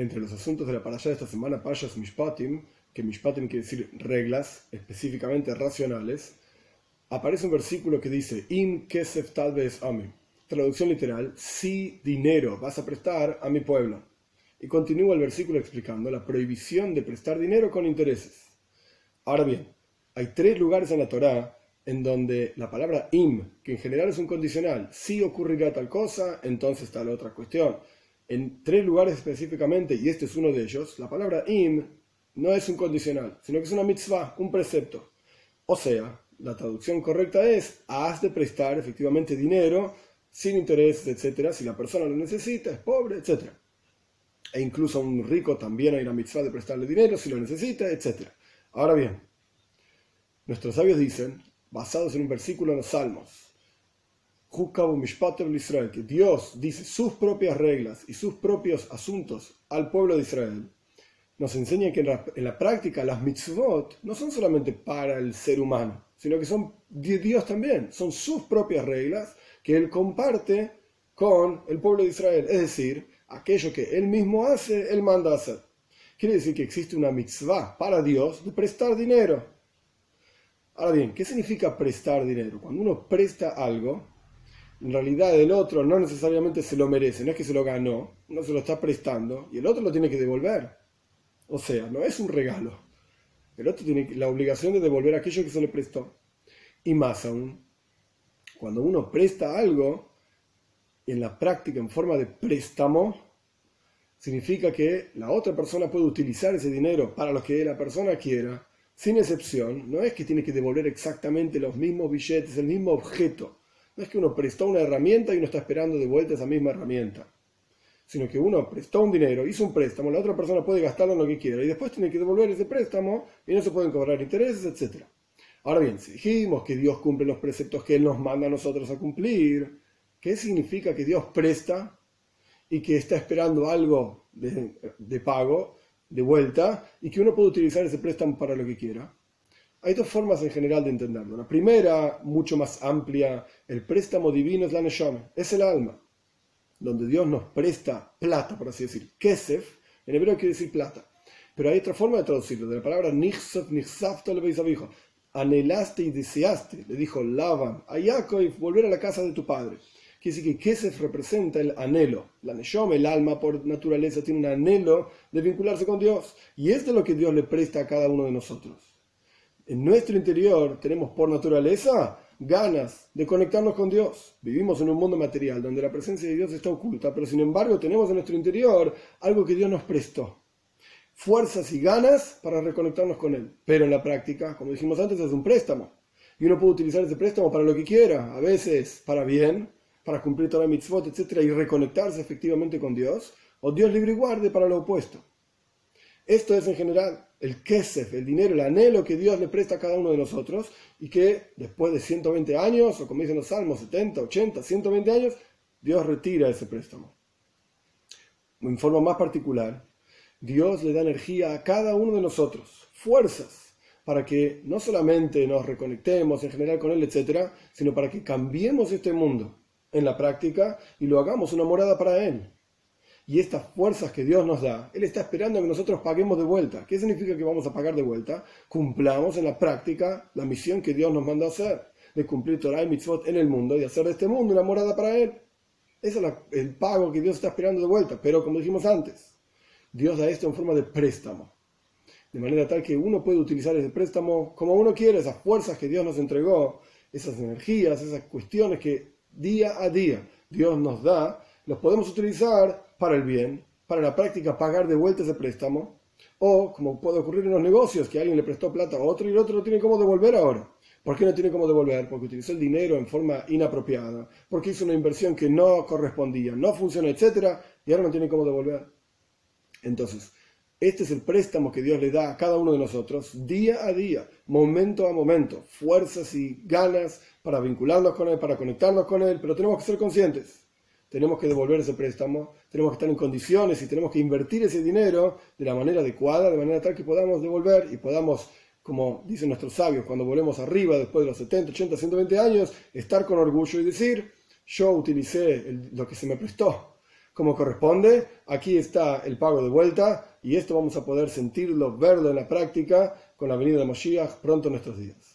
entre los asuntos de la parashá de esta semana, Parshas Mishpatim, que Mishpatim quiere decir reglas, específicamente racionales, aparece un versículo que dice Im kesef tal vez ami. Traducción literal: si dinero vas a prestar a mi pueblo. Y continúa el versículo explicando la prohibición de prestar dinero con intereses. Ahora bien, hay 3 lugares en la Torá en donde la palabra im, que en general es un condicional, si ocurrirá tal cosa, entonces está la otra cuestión. En 3 lugares específicamente, y este es uno de ellos, la palabra im no es un condicional, sino que es una mitzvah, un precepto. O sea, la traducción correcta es: has de prestar efectivamente dinero sin intereses, etc. Si la persona lo necesita, es pobre, etc. E incluso a un rico también hay una mitzvah de prestarle dinero si lo necesita, etc. Ahora bien, nuestros sabios dicen, basados en un versículo en los Salmos, que Dios dice sus propias reglas y sus propios asuntos al pueblo de Israel, nos enseña que en la práctica las mitzvot no son solamente para el ser humano, sino que son de Dios también, son sus propias reglas que Él comparte con el pueblo de Israel, es decir, aquello que Él mismo hace, Él manda a hacer. Quiere decir que existe una mitzvah para Dios de prestar dinero. Ahora bien, ¿qué significa prestar dinero? Cuando uno presta algo, en realidad el otro no necesariamente se lo merece, no es que se lo ganó, uno se lo está prestando y el otro lo tiene que devolver. O sea, no es un regalo. El otro tiene la obligación de devolver aquello que se le prestó. Y más aún, cuando uno presta algo, en la práctica en forma de préstamo, significa que la otra persona puede utilizar ese dinero para lo que la persona quiera, sin excepción. No es que tiene que devolver exactamente los mismos billetes, el mismo objeto. No es que uno prestó una herramienta y uno está esperando de vuelta esa misma herramienta, sino que uno prestó un dinero, hizo un préstamo, la otra persona puede gastarlo en lo que quiera y después tiene que devolver ese préstamo y no se pueden cobrar intereses, etc. Ahora bien, si dijimos que Dios cumple los preceptos que Él nos manda a nosotros a cumplir, ¿qué significa que Dios presta y que está esperando algo de pago, de vuelta, y que uno puede utilizar ese préstamo para lo que quiera? Hay 2 formas en general de entenderlo. La primera, mucho más amplia: el préstamo divino es la neshama, es el alma, donde Dios nos presta plata, por así decir. Kesef, en hebreo quiere decir plata. Pero hay otra forma de traducirlo, de la palabra nichsef, nichsafto, le veis a hijo. Anhelaste y deseaste, le dijo Laban a Jacob, volver a la casa de tu padre. Quiere decir que Kesef representa el anhelo. La neshama, el alma por naturaleza, tiene un anhelo de vincularse con Dios. Y esto es lo que Dios le presta a cada uno de nosotros. En nuestro interior tenemos por naturaleza ganas de conectarnos con Dios. Vivimos en un mundo material donde la presencia de Dios está oculta, pero sin embargo tenemos en nuestro interior algo que Dios nos prestó. Fuerzas y ganas para reconectarnos con Él. Pero en la práctica, como dijimos antes, es un préstamo. Y uno puede utilizar ese préstamo para lo que quiera, a veces para bien, para cumplir toda la mitzvot, etc., y reconectarse efectivamente con Dios, o Dios libre y guarde para lo opuesto. Esto es en general el kesef, el dinero, el anhelo que Dios le presta a cada uno de nosotros y que después de 120 años, o como dicen los salmos, 70, 80, 120 años, Dios retira ese préstamo. En forma más particular, Dios le da energía a cada uno de nosotros, fuerzas, para que no solamente nos reconectemos en general con Él, etc., sino para que cambiemos este mundo en la práctica y lo hagamos una morada para Él. Y estas fuerzas que Dios nos da, Él está esperando que nosotros paguemos de vuelta. ¿Qué significa que vamos a pagar de vuelta? Cumplamos en la práctica la misión que Dios nos manda a hacer, de cumplir Torah y mitzvot en el mundo y hacer de este mundo una morada para Él. Ese es el pago que Dios está esperando de vuelta. Pero como dijimos antes, Dios da esto en forma de préstamo. De manera tal que uno puede utilizar ese préstamo como uno quiere, esas fuerzas que Dios nos entregó, esas energías, esas cuestiones que día a día Dios nos da, los podemos utilizar para el bien, para la práctica pagar de vuelta ese préstamo, o como puede ocurrir en los negocios, que alguien le prestó plata a otro y el otro no tiene cómo devolver ahora. ¿Por qué no tiene cómo devolver? Porque utilizó el dinero en forma inapropiada, porque hizo una inversión que no correspondía, no funcionó, etc., y ahora no tiene cómo devolver. Entonces, este es el préstamo que Dios le da a cada uno de nosotros, día a día, momento a momento, fuerzas y ganas para vincularnos con Él, para conectarnos con Él, pero tenemos que ser conscientes. Tenemos que devolver ese préstamo, tenemos que estar en condiciones y tenemos que invertir ese dinero de la manera adecuada, de manera tal que podamos devolver y podamos, como dicen nuestros sabios, cuando volvemos arriba, después de los 70, 80, 120 años, estar con orgullo y decir: yo utilicé lo que se me prestó como corresponde, aquí está el pago de vuelta, y esto vamos a poder sentirlo, verlo en la práctica con la venida de Moshiach pronto en nuestros días.